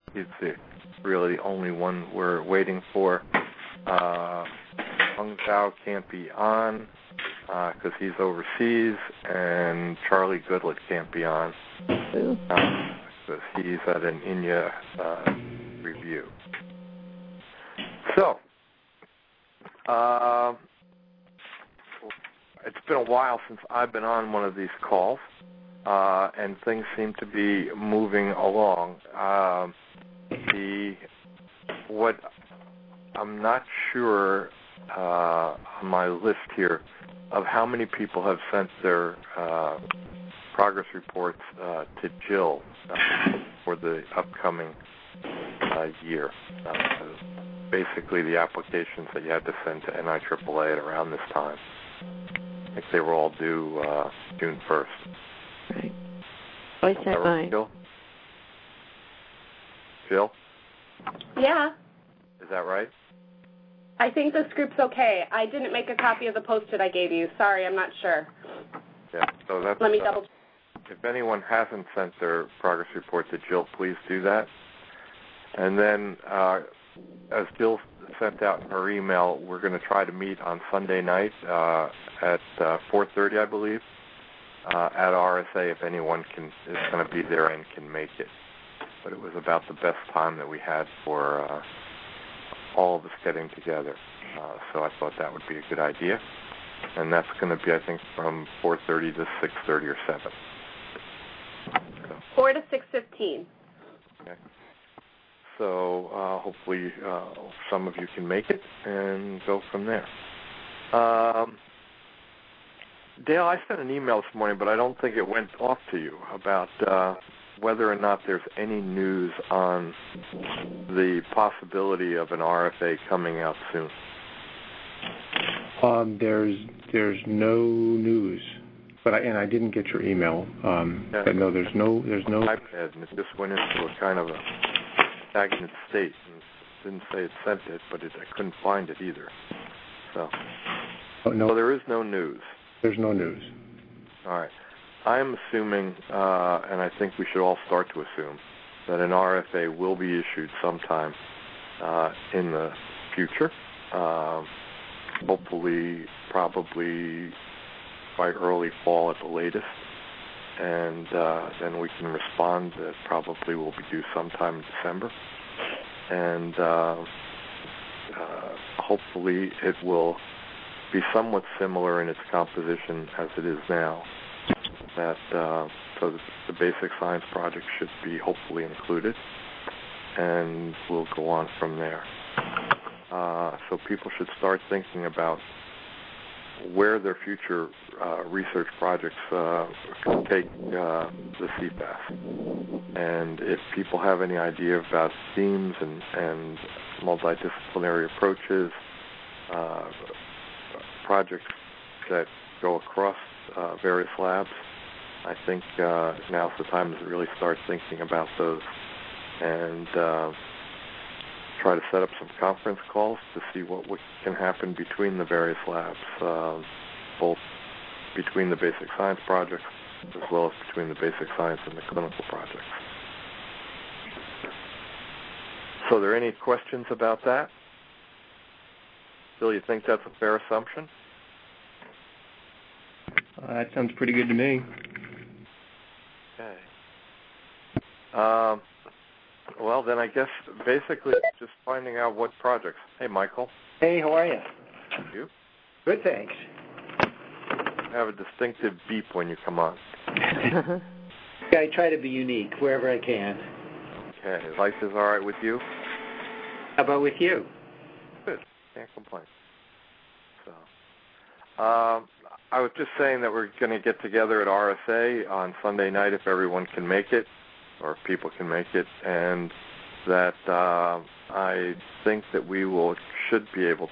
He's really the only one we're waiting for. Hung Zhao can't be on because he's overseas, and Charlie Goodlett can't be on because he's at an India review. So, it's been a while since I've been on one of these calls, and things seem to be moving along. What I'm not sure on my list here of how many people have sent their progress reports to Jill for the upcoming year. Basically, the applications that you had to send to NIAAA at around this time. I think they were all due June 1st. Right. I sent mine. Jill? Yeah. Is that right? I think this group's okay. I didn't make a copy of the post-it I gave you. Sorry, I'm not sure. Yeah, so that's... Let me double check. If anyone hasn't sent their progress report to Jill, please do that. And then, as Jill sent out in her email, we're going to try to meet on Sunday night at 4:30, I believe, at RSA if anyone is going to be there and can make it. But it was about the best time that we had for all of us getting together. So I thought that would be a good idea. And that's going to be, I think, from 4:30 to 6:30 or 7. So. 4 to 6:15. Okay. So hopefully some of you can make it and go from there. Dale, I sent an email this morning, but I don't think it went off to you about whether or not there's any news on the possibility of an RFA coming out soon. There's no news, but I didn't get your email. But no, there's no. iPad, and it just went into a kind of a stagnant state, and didn't say it sent it, but I couldn't find it either. So, no, so there is no news. There's no news. All right. I'm assuming, and I think we should all start to assume, that an RFA will be issued sometime in the future. Hopefully, probably by early fall at the latest. And then we can respond. That probably will be due sometime in December. And hopefully it will be somewhat similar in its composition as it is now. That so the basic science project should be hopefully included, and we'll go on from there. So people should start thinking about where their future research projects can take the CFAS. And if people have any idea about themes and multidisciplinary approaches, projects that go across various labs, I think now's the time to really start thinking about those and try to set up some conference calls to see what can happen between the various labs, both between the basic science projects as well as between the basic science and the clinical projects. So are there any questions about that? Bill, you think that's a fair assumption? That sounds pretty good to me. Okay. Well, then I guess basically just finding out what projects. Hey, Michael. Hey, how are you? You? Good, thanks. You have a distinctive beep when you come on. I try to be unique wherever I can. Okay. Life is all right with you? How about with you? Good. Can't complain. So, I was just saying that we're going to get together at RSA on Sunday night if everyone can make it, or if people can make it, and that I think that we should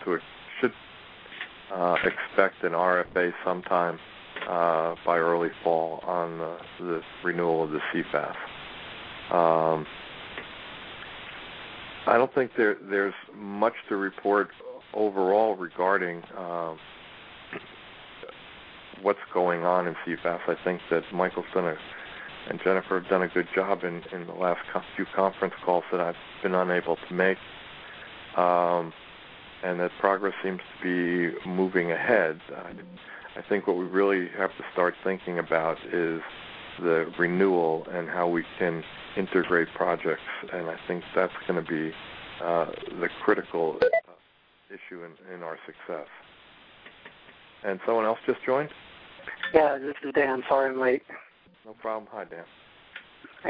expect an RFA sometime by early fall on the renewal of the CFAS. I don't think there's much to report overall regarding what's going on in CFAS. I think that Michael's done a and Jennifer have done a good job in the last few conference calls that I've been unable to make, and that progress seems to be moving ahead. I think what we really have to start thinking about is the renewal and how we can integrate projects, and I think that's going to be the critical issue in our success. And someone else just joined? Yeah, this is Dan. Sorry I'm late. No problem. Hi, Dan. Hi.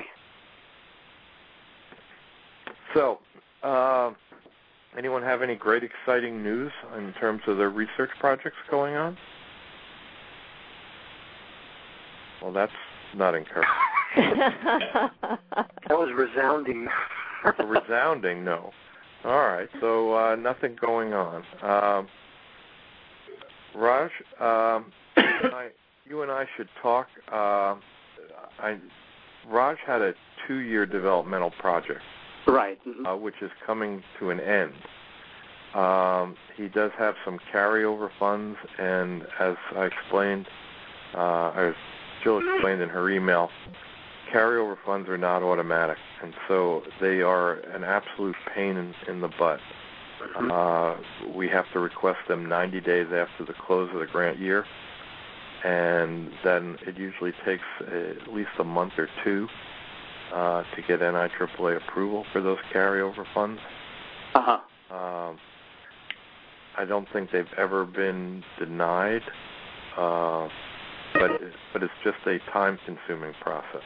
So, anyone have any great, exciting news in terms of their research projects going on? Well, that's not encouraging. That was resounding. Resounding, no. All right, so nothing going on. Raj, you and I should talk. Raj had a 2-year developmental project, right, which is coming to an end. He does have some carryover funds, and as I explained, as Jill explained in her email, carryover funds are not automatic, and so they are an absolute pain in the butt. We have to request them 90 days after the close of the grant year, and then it usually takes at least a month or two to get NIAAA approval for those carryover funds. I don't think they've ever been denied, but it's just a time-consuming process.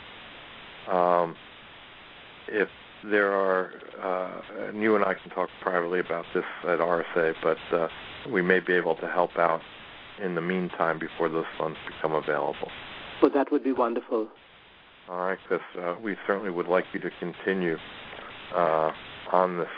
If there are, and you and I can talk privately about this at RSA, but we may be able to help out in the meantime before those funds become available. Well, that would be wonderful. All right, because we certainly would like you to continue on this,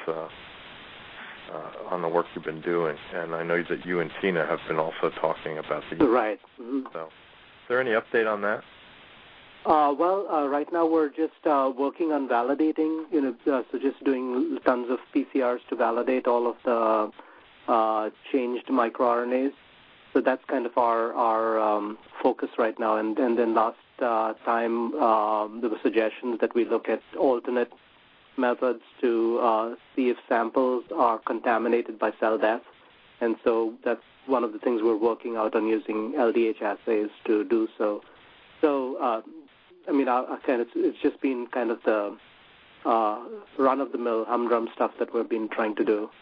on the work you've been doing, and I know that you and Tina have been also talking about the right. So, is there any update on that? Right now we're just working on validating, so just doing tons of PCRs to validate all of the changed microRNAs. So that's kind of our focus right now. And then last time there were suggestions that we look at alternate methods to see if samples are contaminated by cell death. And so that's one of the things we're working out on, using LDH assays to do so. So, it's just been kind of the run-of-the-mill, humdrum stuff that we've been trying to do.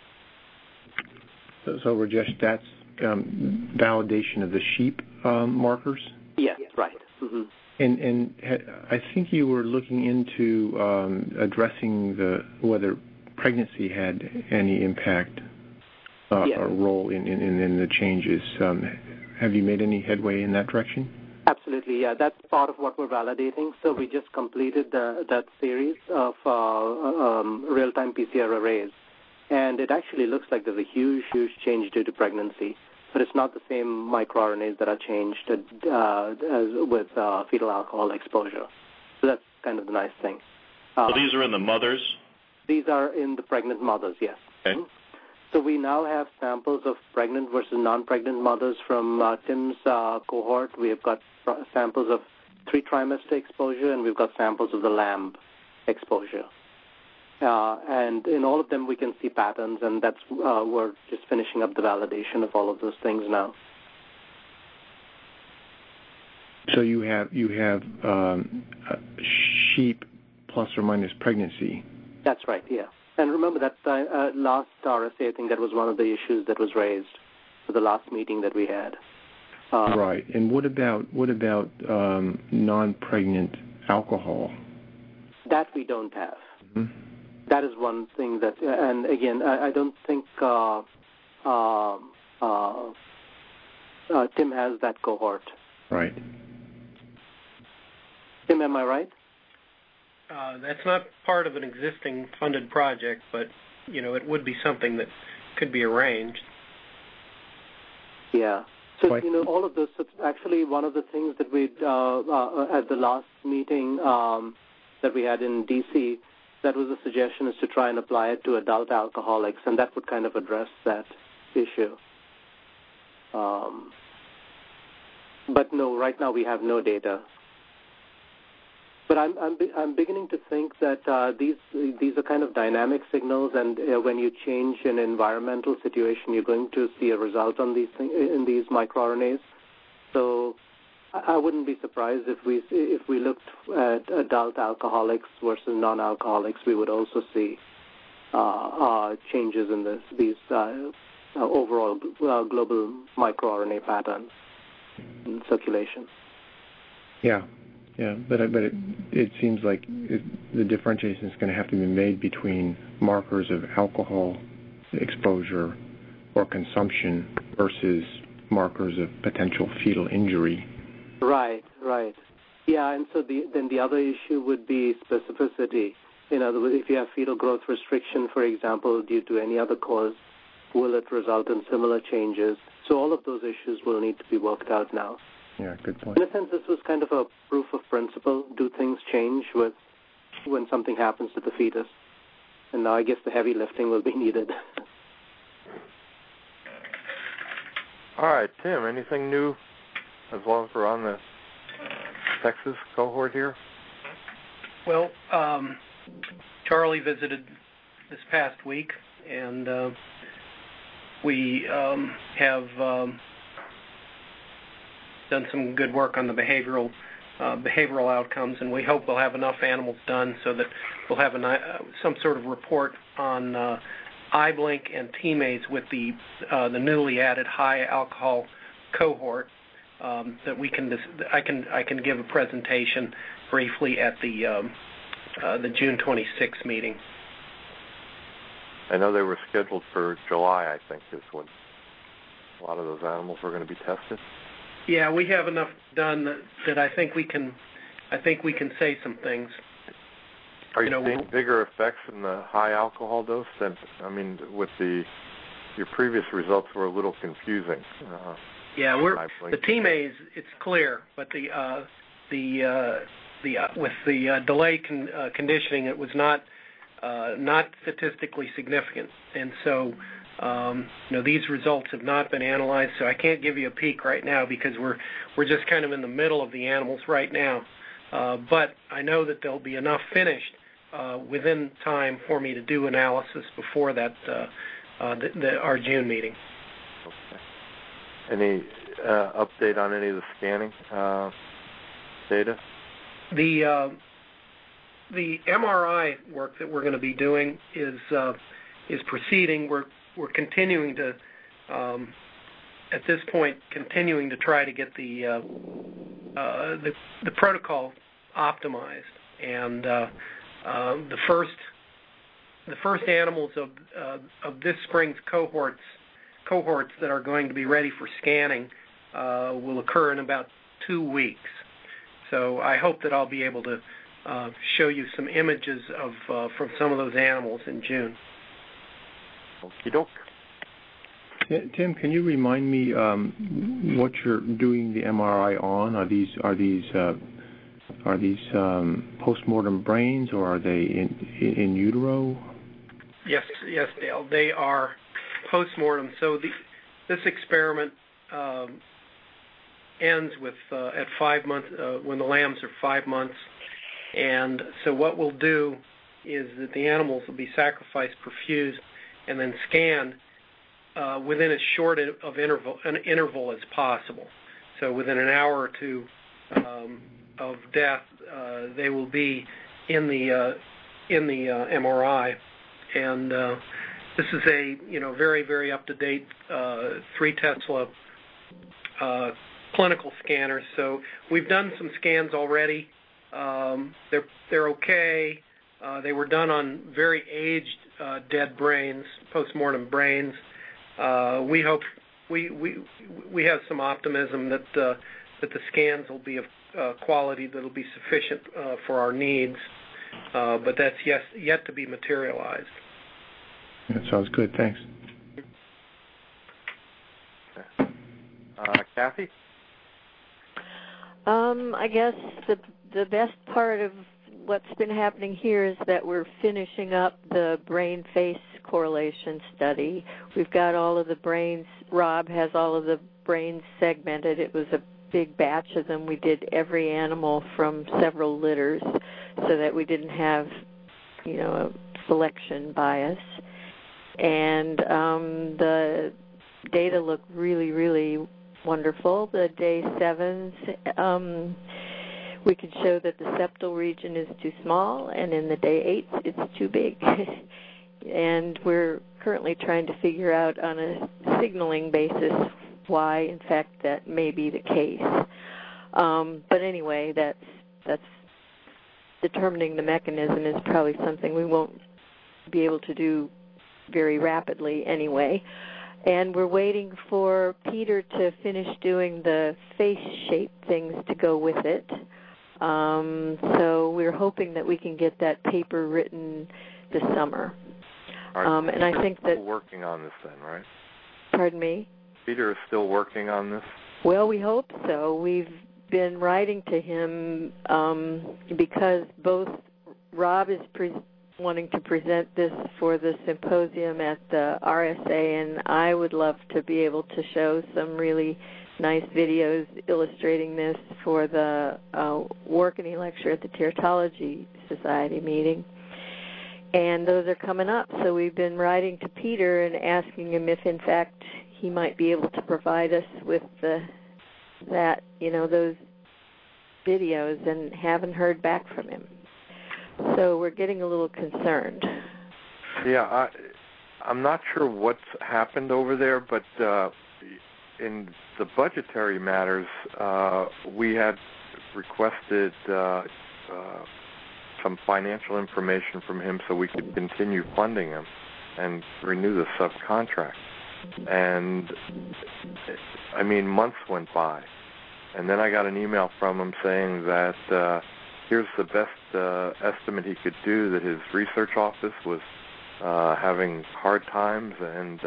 So Rajesh, that's validation of the sheep markers? Yes, right. Mm-hmm. And I think you were looking into addressing whether pregnancy had any impact or role in the changes. Have you made any headway in that direction? Absolutely, yeah. That's part of what we're validating. So we just completed that series of real-time PCR arrays, and it actually looks like there's a huge, huge change due to pregnancy. But it's not the same microRNAs that are changed as with fetal alcohol exposure. So that's kind of the nice thing. So these are in the mothers? These are in the pregnant mothers, yes. Okay. So we now have samples of pregnant versus non-pregnant mothers from Tim's cohort. We have got samples of 3-trimester exposure, and we've got samples of the lamb exposure. And in all of them, we can see patterns, and that's we're just finishing up the validation of all of those things now. So you have sheep plus or minus pregnancy. That's right, yeah. And remember that last RSA, I think that was one of the issues that was raised for the last meeting that we had. Right. And what about non-pregnant alcohol? That we don't have. Mm-hmm. That is one thing that, and again, I don't think Tim has that cohort. Right. Tim, am I right? That's not part of an existing funded project, but, it would be something that could be arranged. Yeah. So, all of this, actually one of the things that we at the last meeting that we had in D.C., that was a suggestion, is to try and apply it to adult alcoholics, and that would kind of address that issue. But no, right now we have no data. But I'm beginning to think that these are kind of dynamic signals, and when you change an environmental situation, you're going to see a result on these in these microRNAs. So I wouldn't be surprised if we looked at adult alcoholics versus non-alcoholics, we would also see changes in these overall global microRNA patterns in circulation. Yeah, but it seems like the differentiation is going to have to be made between markers of alcohol exposure or consumption versus markers of potential fetal injury. Right. Yeah, and so then the other issue would be specificity. In other words, if you have fetal growth restriction, for example, due to any other cause, will it result in similar changes? So all of those issues will need to be worked out now. Yeah, good point. In a sense, this was kind of a proof of principle. Do things change when something happens to the fetus? And now I guess the heavy lifting will be needed. All right, Tim, anything new as long as we're on the Texas cohort here? Well, Charlie visited this past week, and we have done some good work on the behavioral outcomes, and we hope we'll have enough animals done so that we'll have some sort of report on iBlink and TMAs with the newly added high alcohol cohort that we can. I can give a presentation briefly at the June 26th meeting. I know they were scheduled for July, I think, is when a lot of those animals were going to be tested. Yeah, we have enough done that I think we can say some things. Are you seeing bigger effects in the high alcohol dose? With your previous results were a little confusing. The TMAs, it's clear, but with the delay conditioning, it was not statistically significant, and so these results have not been analyzed. So I can't give you a peek right now because we're just kind of in the middle of the animals right now. But I know that there'll be enough finished within time for me to do analysis before that our June meeting. Okay. Any update on any of the scanning data? The MRI work that we're going to be doing is proceeding. We're continuing to, at this point, try to get the protocol optimized, and the first animals of this spring's cohorts that are going to be ready for scanning will occur in about 2 weeks. So I hope that I'll be able to show you some images from some of those animals in June. Okie doke. Yeah, Tim, can you remind me what you're doing the MRI on? Are these postmortem brains, or are they in utero? Yes, Dale. They are postmortem. So this experiment ends with at 5 months when the lambs are 5 months, and so what we'll do is that the animals will be sacrificed, perfused, and then scanned within as short of interval as possible. So within an hour or two of death, they will be in the MRI, and this is a very, very up to date 3 Tesla clinical scanner. So we've done some scans already. They're okay. They were done on very aged dead brains, postmortem brains. We hope we have some optimism that the scans will be of quality that will be sufficient for our needs, but that's yet to be materialized. That sounds good. Thanks. Kathy? I guess the best part of what's been happening here is that we're finishing up the brain-face correlation study. We've got all of the brains. Rob has all of the brains segmented. It was a big batch of them. We did every animal from several litters so that we didn't have, a selection bias. And the data look really, really wonderful. The day 7s, we could show that the septal region is too small, and in the day 8s, it's too big. And we're currently trying to figure out on a signaling basis why, in fact, that may be the case. But anyway, that's determining the mechanism is probably something we won't be able to do very rapidly anyway. And we're waiting for Peter to finish doing the face shape things to go with it. So we're hoping that we can get that paper written this summer. And I think that... Still working on this then, right? Pardon me? Peter is still working on this? Well, we hope so. We've been writing to him because both Rob is wanting to present this for the symposium at the RSA, and I would love to be able to show some really nice videos illustrating this for the Warkany lecture at the Teratology Society meeting. And those are coming up, so we've been writing to Peter and asking him if, in fact, he might be able to provide us with those videos, and haven't heard back from him. So we're getting a little concerned. Yeah, I'm not sure what's happened over there, but in the budgetary matters, we had requested some financial information from him so we could continue funding him and renew the subcontract. And, months went by. And then I got an email from him saying that here's the best estimate he could do, that his research office was having hard times, and,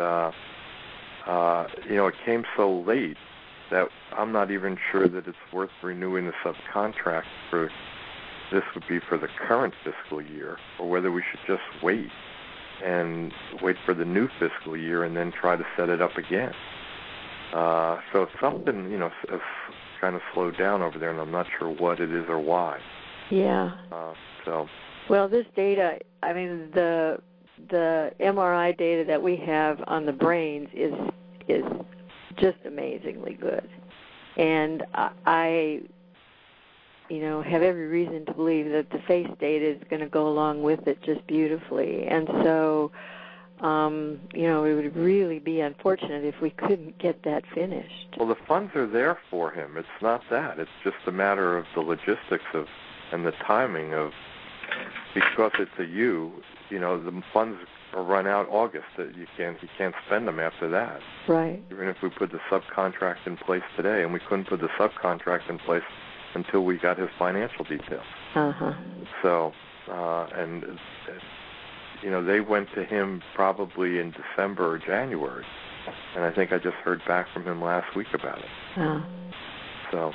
it came so late that I'm not even sure that it's worth renewing the subcontract for this would be for the current fiscal year, or whether we should just wait for the new fiscal year and then try to set it up again. So something, has kind of slowed down over there, and I'm not sure what it is or why. Yeah. Well, this data, the MRI data that we have on the brains is just amazingly good, and I have every reason to believe that the face data is going to go along with it just beautifully. And so, it would really be unfortunate if we couldn't get that finished. Well, the funds are there for him. It's not that. It's just a matter of the logistics and the timing of, because it's the funds are run out August. He can't spend them after that. Right. Even if we put the subcontract in place today, and we couldn't put the subcontract in place until we got his financial details. Uh-huh. So, they went to him probably in December or January, and I think I just heard back from him last week about it. Oh. So,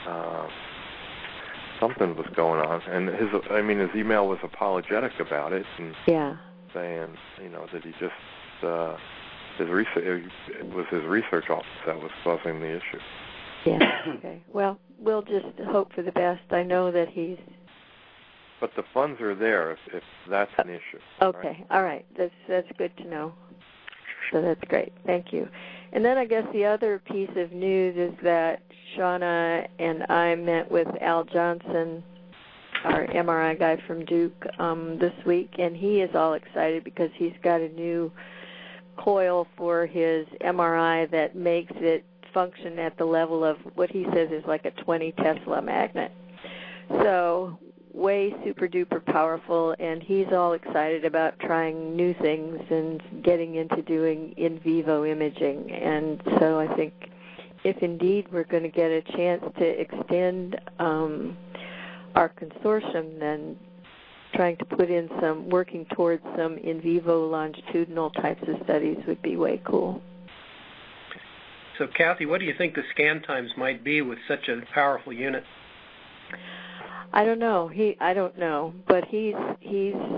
something was going on, and his email was apologetic about it, and saying, that he just it was his research office that was causing the issue. Yeah. Okay. Well, we'll just hope for the best. I know that he's. But the funds are there if that's an issue. Okay. Right? All right. That's good to know. So that's great. Thank you. And then I guess the other piece of news is that Shauna and I met with Al Johnson, our MRI guy from Duke, this week, and he is all excited because he's got a new coil for his MRI that makes it function at the level of what he says is like a 20 Tesla magnet. So way super duper powerful, and he's all excited about trying new things and getting into doing in vivo imaging. And so I think if indeed we're going to get a chance to extend our consortium, then trying to put in working towards some in vivo longitudinal types of studies would be way cool. So, Kathy, what do you think the scan times might be with such a powerful unit? I don't know. I don't know, but he's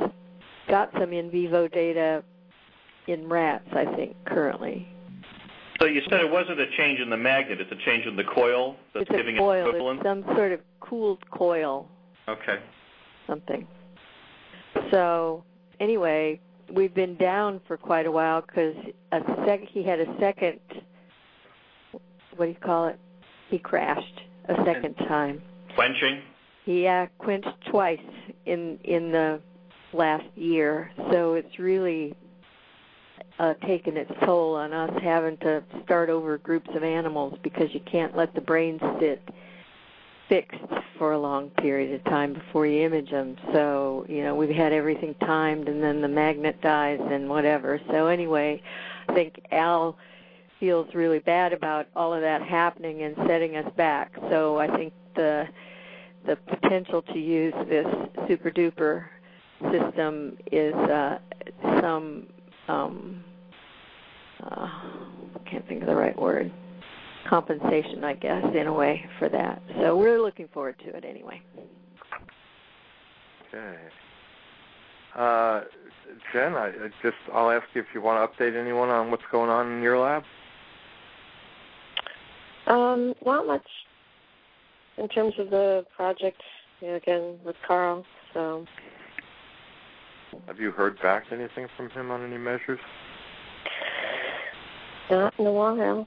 got some in vivo data in rats, I think, currently. So you said it wasn't a change in the magnet; it's a change in the coil that's it's giving a coil. it equivalent. It's some sort of cooled coil. Okay. Something. So anyway, we've been down for quite a while because he had a second. What do you call it? He crashed a second time. Quenching? He quenched twice in the last year, so it's really taken its toll on us having to start over groups of animals because you can't let the brains sit fixed for a long period of time before you image them. So, we've had everything timed, and then the magnet dies and whatever. So anyway, I think Al feels really bad about all of that happening and setting us back. So I think the potential to use this super duper system is some can't think of the right word, compensation, I guess, in a way for that. So we're looking forward to it anyway. Okay. Jen, I'll ask you if you want to update anyone on what's going on in your lab. Not much in terms of the project, again, with Carl, so. Have you heard back anything from him on any measures? Not in a while.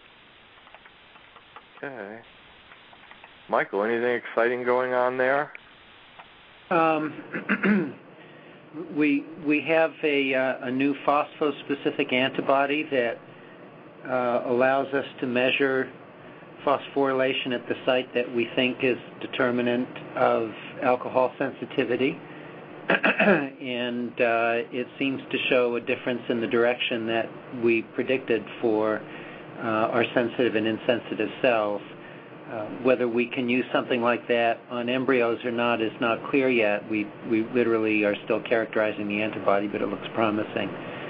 Okay. Michael, anything exciting going on there? We have a new phosphospecific antibody that allows us to measure phosphorylation at the site that we think is determinant of alcohol sensitivity. And it seems to show a difference in the direction that we predicted for our sensitive and insensitive cells. Whether we can use something like that on embryos or not is not clear yet. We literally are still characterizing the antibody, but it looks promising.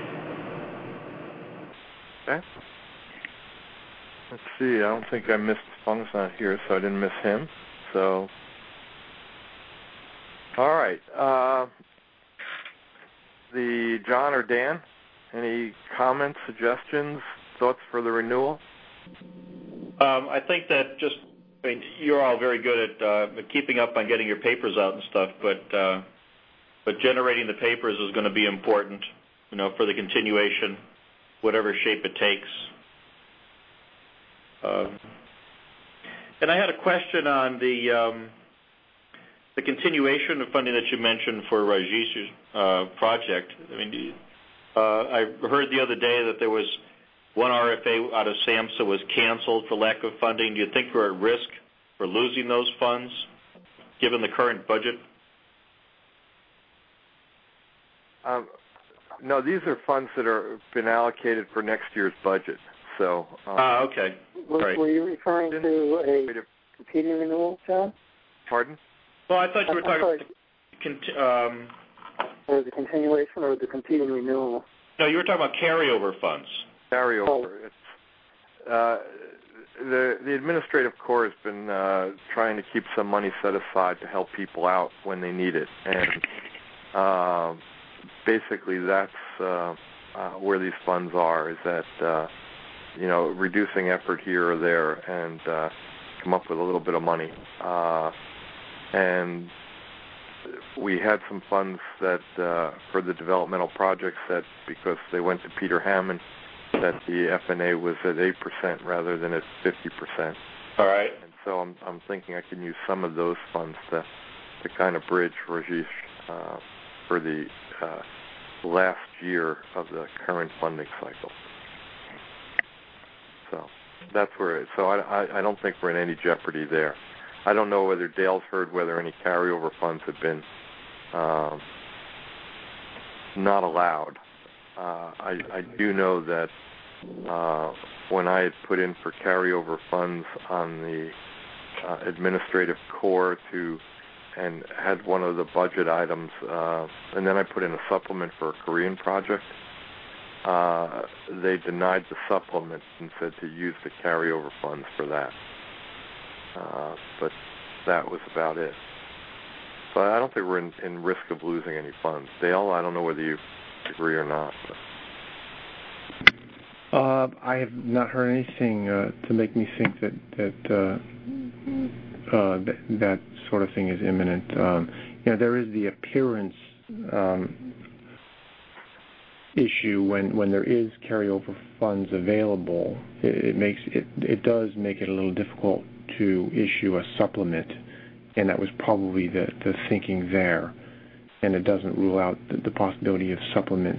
Okay. Let's see. I don't think I missed Fung's not here, so I didn't miss him. So, all right. The John or Dan, any comments, suggestions, thoughts for the renewal? I think that you're all very good at keeping up on getting your papers out and stuff, but generating the papers is going to be important, for the continuation, whatever shape it takes. And I had a question on the continuation of funding that you mentioned for Rajesh's project. I heard the other day that there was one RFA out of SAMHSA was canceled for lack of funding. Do you think we're at risk for losing those funds, given the current budget? No, these are funds that are been allocated for next year's budget. So. Okay. Right. Were you referring to a competing renewal, John? Pardon? Well, I thought you were talking about or the continuation or the competing renewal. No, you were talking about carryover funds. Carryover. Oh. The administrative corps has been trying to keep some money set aside to help people out when they need it, and basically that's where these funds are. Is that reducing effort here or there and come up with a little bit of money. And we had some funds that for the developmental projects that because they went to Peter Hammond, that the FNA was at 8% rather than at 50%. All right. And so I'm thinking I can use some of those funds to kind of bridge Rajesh for the last year of the current funding cycle. So that's where. So I don't think we're in any jeopardy there. I don't know whether Dale's heard whether any carryover funds have been not allowed. I do know that when I had put in for carryover funds on the administrative corps and had one of the budget items, and then I put in a supplement for a Korean project, they denied the supplement and said to use the carryover funds for that. But that was about it. So I don't think we're in risk of losing any funds. Dale, I don't know whether you agree or not. I have not heard anything to make me think that sort of thing is imminent. There is the appearance issue when there is carryover funds available. It does make it a little difficult to issue a supplement, and that was probably the thinking there. And it doesn't rule out the possibility of supplements,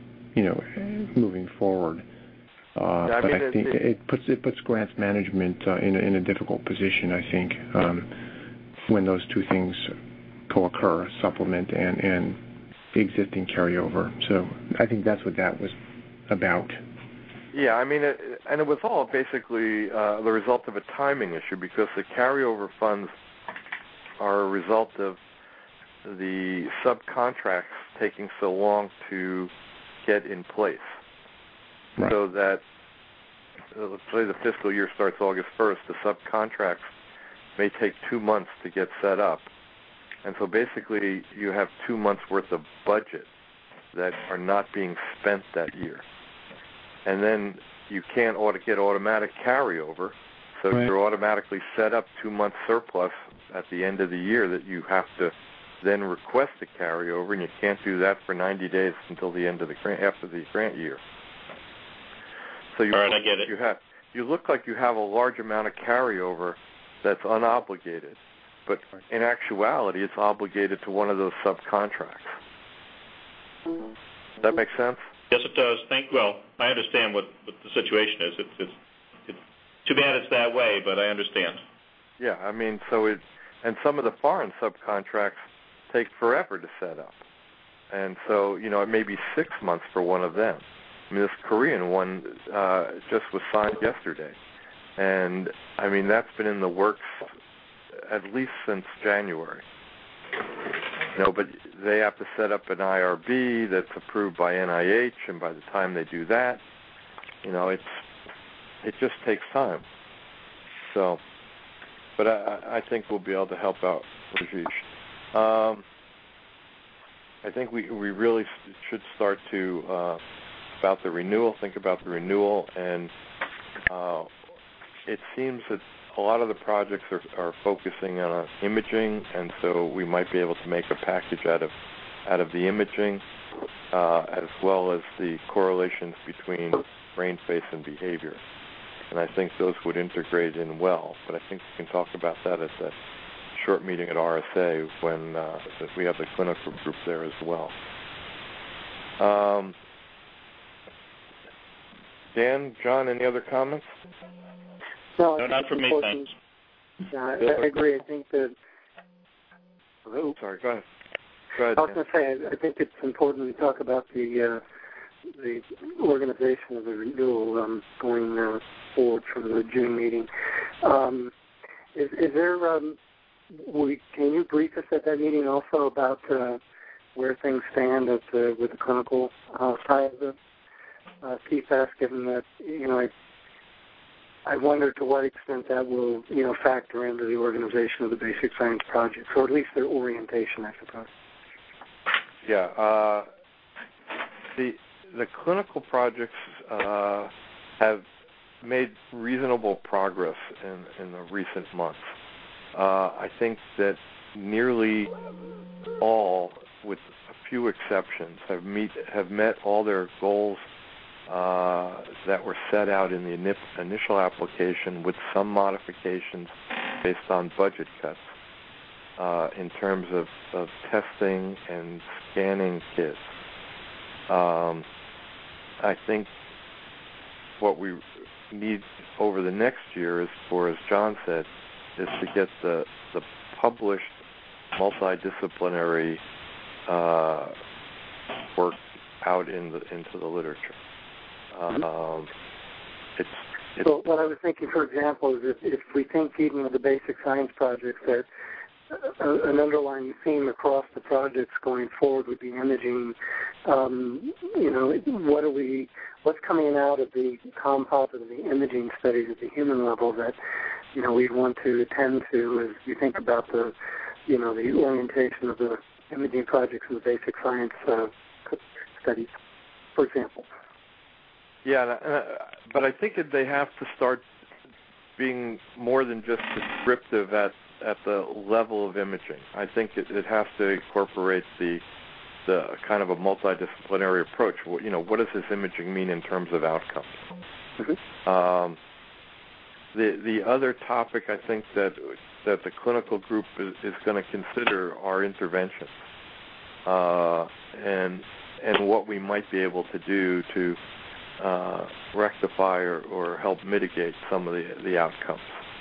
moving forward. But I think it puts grants management in a difficult position, I think, when those two things co-occur, supplement and the existing carryover. So I think that's what that was about. Yeah, it was all basically the result of a timing issue, because the carryover funds are a result of the subcontracts taking so long to get in place. Right. So that, let's say the fiscal year starts August 1st, the subcontracts may take 2 months to get set up. And so basically you have 2 months worth of budget that are not being spent that year. And then you can't get automatic carryover, so right. You're automatically set up 2 months surplus at the end of the year that you have to then request a carryover, and you can't do that for 90 days until the end of the grant, after the grant year. So all right, I get it. You look like you have a large amount of carryover that's unobligated, but in actuality, it's obligated to one of those subcontracts. Does that make sense? Yes, it does. Well, I understand what the situation is. It's too bad it's that way, but I understand. Yeah, and some of the foreign subcontracts take forever to set up. And so, it may be 6 months for one of them. This Korean one just was signed yesterday. And, that's been in the works at least since January. But they have to set up an IRB that's approved by NIH, and by the time they do that, it just takes time. So, but I think we'll be able to help out Rajesh. I think we really should start to think about the renewal, and it seems that a lot of the projects are focusing on imaging, and so we might be able to make a package out of the imaging, as well as the correlations between brain, face, and behavior. And I think those would integrate in well. But I think we can talk about that at the short meeting at RSA when we have the clinical group there as well. Dan, John, any other comments? No, not from me, thanks. I agree. I think that... Hello? Sorry, go ahead. I was going to say, I think it's important to talk about the organization of the renewal going forward from the June meeting. Is there... can you brief us at that meeting also about where things stand with the clinical side of the PFAS, given that, I wonder to what extent that will, factor into the organization of the basic science projects, or at least their orientation, I suppose. Yeah. The clinical projects have made reasonable progress in the recent months. I think that nearly all, with a few exceptions, have met all their goals that were set out in the initial application, with some modifications based on budget cuts in terms of testing and scanning kits. I think what we need over the next year is for, as John said, is to get the published multidisciplinary work out into the literature. So what I was thinking, for example, is if we think even with the basic science projects that an underlying theme across the projects going forward would be imaging, what's coming out of the composite of the imaging studies at the human level that, we'd want to attend to as you think about the orientation of the imaging projects and the basic science studies, for example. Yeah, but I think that they have to start being more than just descriptive at the level of imaging. I think it has to incorporate the kind of a multidisciplinary approach. You know, what does this imaging mean in terms of outcomes? Mm-hmm. The other topic I think that the clinical group is going to consider are interventions, and what we might be able to do to rectify or help mitigate some of the outcomes.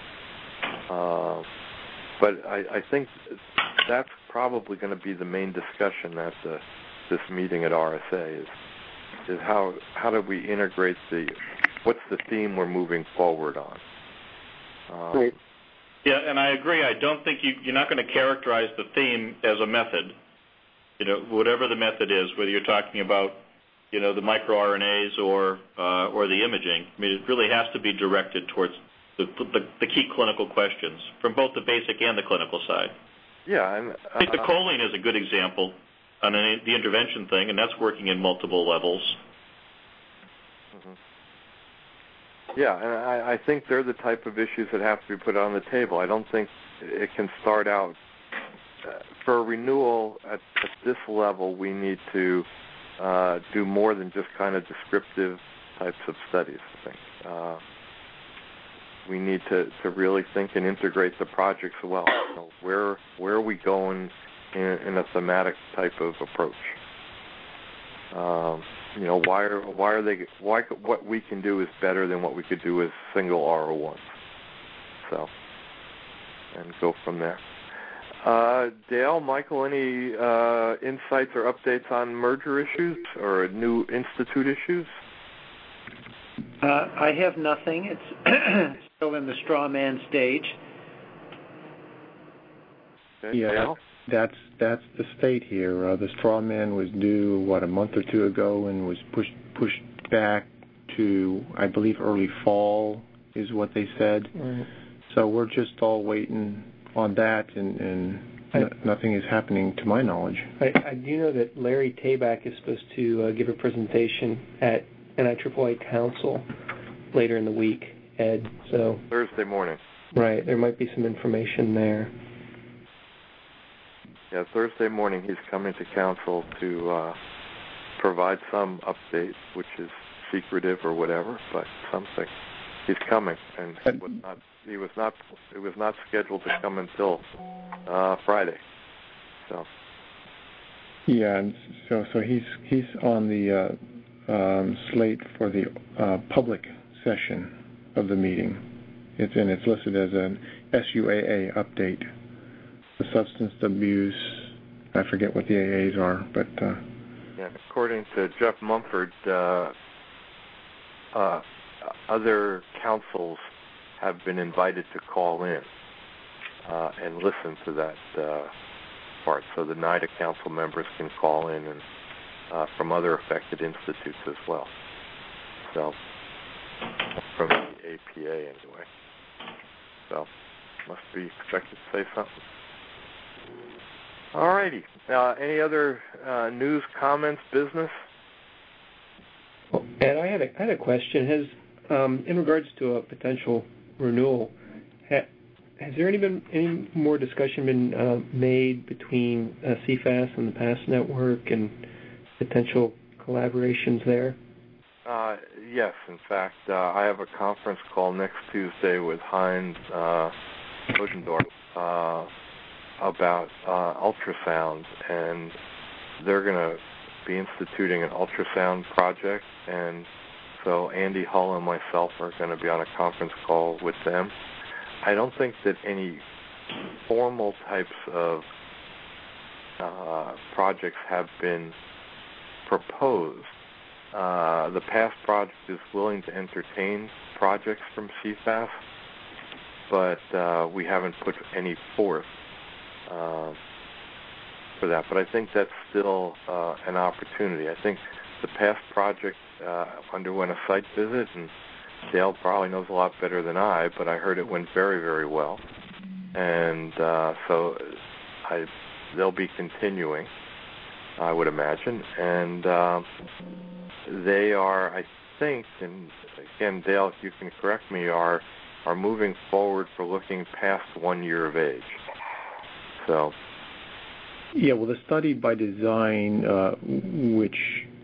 But I think that's probably going to be the main discussion at this meeting at RSA is how do we integrate what's the theme we're moving forward on. Right. Yeah, and I agree. I don't think you're not going to characterize the theme as a method. You know, whatever the method is, whether you're talking about, you know, the microRNAs or the imaging. I mean, it really has to be directed towards the key clinical questions from both the basic and the clinical side. Yeah, I think the choline is a good example on the intervention thing, and that's working in multiple levels. Mm-hmm. Yeah, and I think they're the type of issues that have to be put on the table. I don't think it can start out for a renewal at this level. We need to do more than just kind of descriptive types of studies, I think. We need to really think and integrate the projects well. You know, where are we going in a thematic type of approach? You know, what we can do is better than what we could do with single R01. So, and go from there. Dale, Michael, any insights or updates on merger issues or new institute issues? I have nothing. It's still in the straw man stage. Okay. Yeah, Dale? that's the state here. The straw man was due a month or two ago and was pushed back to, I believe, early fall is what they said. Right. So we're just all waiting on that, and nothing is happening to my knowledge. I do know that Larry Tabak is supposed to give a presentation at NIAAA Council later in the week, Ed. So Thursday morning. Right, there might be some information there. Yeah, Thursday morning he's coming to council to provide some update, which is secretive or whatever, but something. He's coming, and it was not scheduled to come until Friday. So. Yeah, and so he's on the slate for the public session of the meeting. It's listed as an SUAA update. The substance abuse, I forget what the AAs are, but... Yeah, according to Jeff Mumford, other councils have been invited to call in and listen to that part. So the NIDA council members can call in and from other affected institutes as well. So, from the APA anyway. So, must be expected to say something. All righty. Any other news, comments, business? Well, Ed, I had a question. In regards to a potential renewal, has there been any more discussion been made between CFAS and the PASS network and potential collaborations there? Yes, in fact, I have a conference call next Tuesday with Heinz Bodendorf about ultrasound, and they're going to be instituting an ultrasound project, and so Andy Hull and myself are going to be on a conference call with them. I don't think that any formal types of projects have been proposed. The PASS project is willing to entertain projects from CFAS, but we haven't put any forth for that. But I think that's still an opportunity. I think the PASS project underwent a site visit, and Dale probably knows a lot better than I, but I heard it went very, very well. And so they'll be continuing. I would imagine. And they are, I think, and again, Dale, if you can correct me, are moving forward for looking past 1 year of age. So. Yeah, well, the study by design, which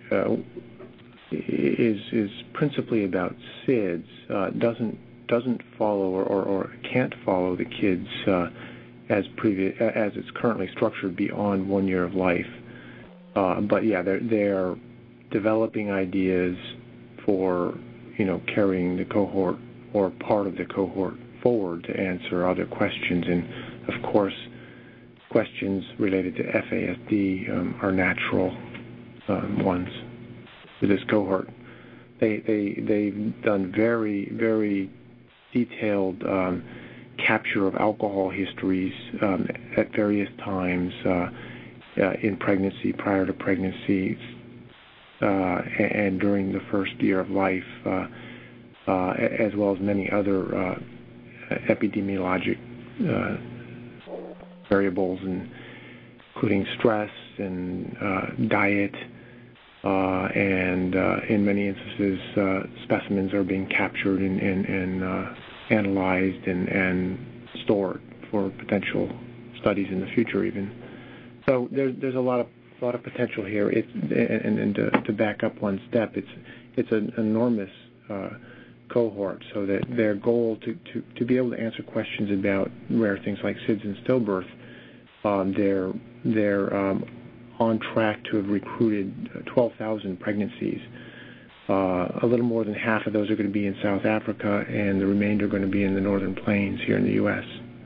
is principally about SIDS, doesn't follow or can't follow the kids as it's currently structured beyond 1 year of life. But yeah, they're developing ideas for carrying the cohort or part of the cohort forward to answer other questions, and of course, questions related to FASD are natural ones for this cohort. They've done very, very detailed capture of alcohol histories at various times in pregnancy, prior to pregnancy, and during the first year of life, as well as many other epidemiologic variables, including stress and diet, and in many instances, specimens are being captured and analyzed and stored for potential studies in the future, even. So there's a lot of potential here. And to back up one step, it's an enormous cohort. So that their goal to be able to answer questions about rare things like SIDS and stillbirth, they're on track to have recruited 12,000 pregnancies. A little more than half of those are going to be in South Africa, and the remainder are going to be in the Northern Plains here in the U.S.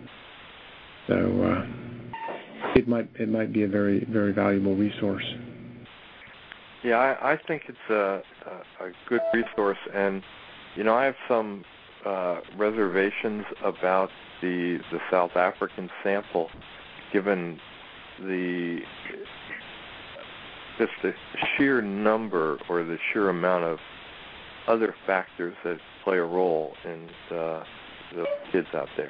So it might be a very, very valuable resource. Yeah, I think it's a good resource, and I have some reservations about the South African sample, given the sheer number or the sheer amount of other factors that play a role in the kids out there.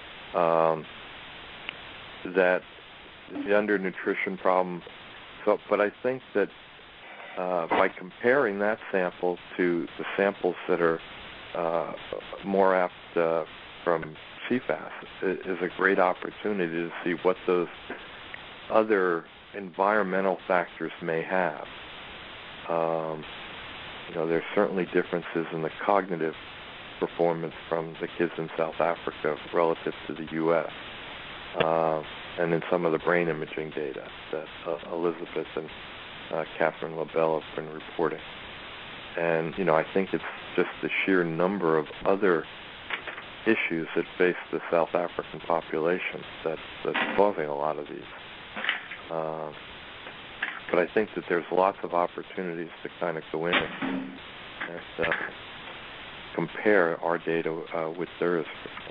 That the undernutrition problem. So, but I think that by comparing that sample to the samples that are more apt from CFAS is a great opportunity to see what those other environmental factors may have. There's certainly differences in the cognitive performance from the kids in South Africa relative to the U.S. And in some of the brain imaging data that Elizabeth and Catherine LaBelle have been reporting. And, I think it's just the sheer number of other issues that face the South African population that's causing a lot of these. But I think that there's lots of opportunities to kind of go in and compare our data with theirs.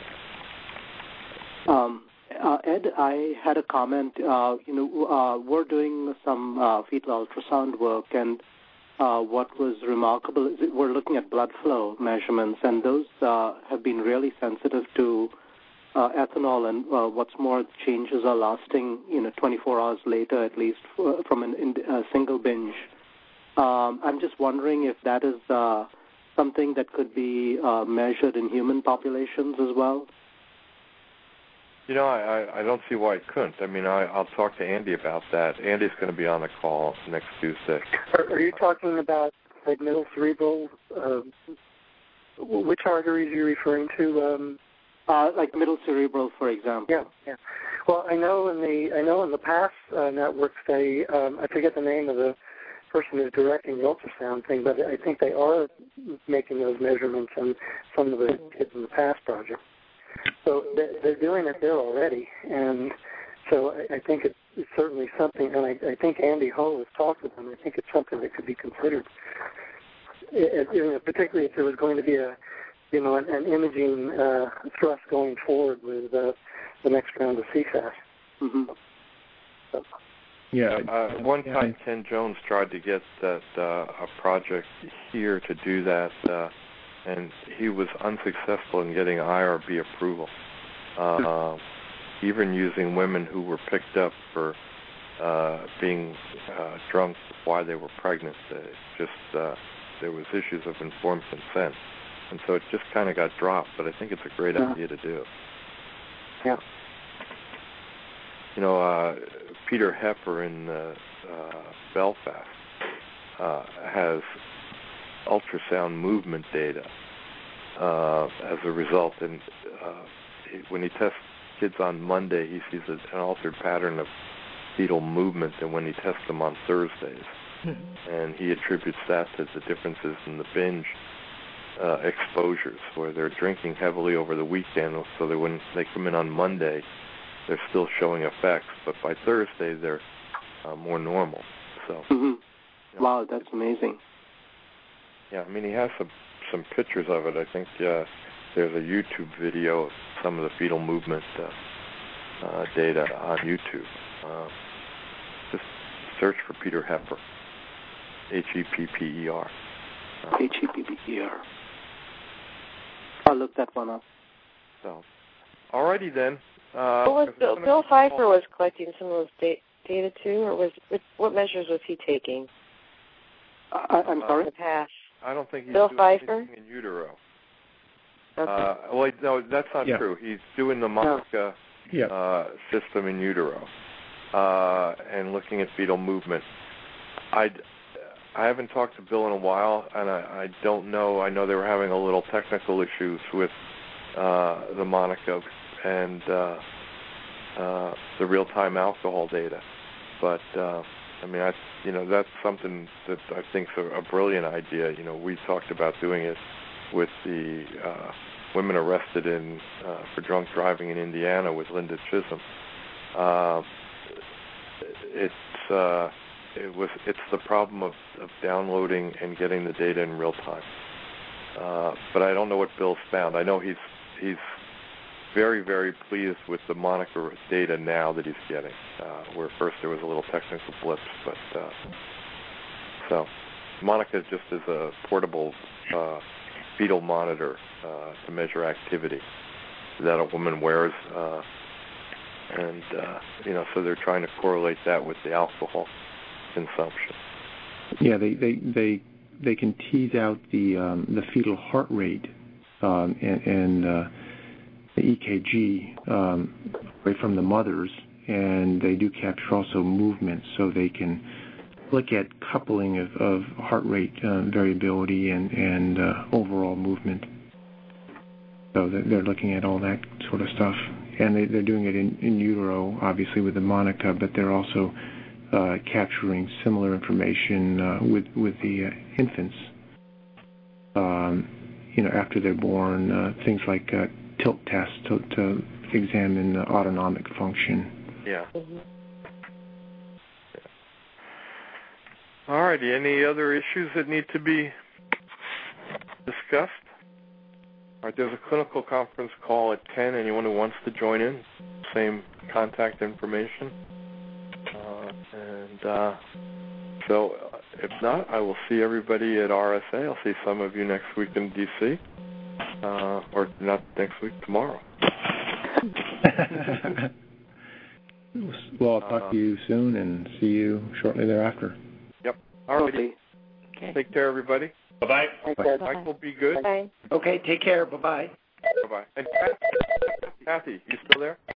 Ed, I had a comment. We're doing some fetal ultrasound work, and what was remarkable is we're looking at blood flow measurements, and those have been really sensitive to ethanol, and what's more, changes are lasting 24 hours later, at least from a single binge. I'm just wondering if that is something that could be measured in human populations as well. I don't see why it couldn't. I mean, I'll talk to Andy about that. Andy's going to be on the call next Tuesday. Are you talking about like middle cerebral? Which arteries are you referring to? Like middle cerebral, for example. Yeah. Well, I know in the past networks, they I forget the name of the person who's directing the ultrasound thing, but I think they are making those measurements in some of the Kids in the Past project. So they're doing it there already, and so I think it's certainly something. And I think Andy Ho has talked with them. I think it's something that could be considered, particularly if there was going to be an imaging thrust going forward with the next round of CFAS. Mm-hmm. So. Yeah. One time Ken Jones tried to get a project here to do that, and he was unsuccessful in getting IRB approval, even using women who were picked up for being drunk while they were pregnant. There was issues of informed consent, and so it just kind of got dropped. But I think it's a great idea to do. Yeah. Peter Hepper in Belfast has ultrasound movement data as a result, and when he tests kids on Monday, he sees an altered pattern of fetal movement than when he tests them on Thursdays. And he attributes that to the differences in the binge exposures, where they're drinking heavily over the weekend, so that when they come in on Monday, they're still showing effects, but by Thursday, they're more normal. So, Wow, that's amazing. Yeah, I mean, he has some pictures of it. I think there's a YouTube video of some of the fetal movement data on YouTube. Just search for Peter Hepper, Hepper. Hepper. I'll look that one up. So, alrighty then. Bill Pfeiffer was collecting some of those data too, or what measures was he taking? I'm sorry? In the past. I don't think he's Bill doing Pfeiffer? anything in utero. Okay. No, that's not true. He's doing the Monica system in utero and looking at fetal movement. I haven't talked to Bill in a while, and I don't know. I know they were having a little technical issues with the Monica and the real-time alcohol data. But I mean, that's something that I think is a brilliant idea. We talked about doing it with the women arrested for drunk driving in Indiana with Linda Chisholm. It's the problem of downloading and getting the data in real time. But I don't know what Bill's found. I know he's very, very pleased with the Monica data now that he's getting, where first there was a little technical blips. But so Monica just is a portable fetal monitor to measure activity that a woman wears, and so they're trying to correlate that with the alcohol consumption. Yeah, they can tease out the fetal heart rate and the EKG away from the mothers, and they do capture also movement, so they can look at coupling of heart rate variability and overall movement. So they're looking at all that sort of stuff, and they're doing it in utero, obviously with the Monica, but they're also capturing similar information with the infants. After they're born, things like tilt tests to examine autonomic function. Yeah. All righty. Any other issues that need to be discussed? All right, there's a clinical conference call at 10. Anyone who wants to join in, same contact information. So if not, I will see everybody at RSA. I'll see some of you next week in D.C. Or not next week, tomorrow. Well, I'll talk to you soon and see you shortly thereafter. Yep. All righty. Okay. Take care, everybody. Bye-bye. Mike will be good. Bye. Okay, take care. Bye-bye. Bye-bye. And Kathy, you still there?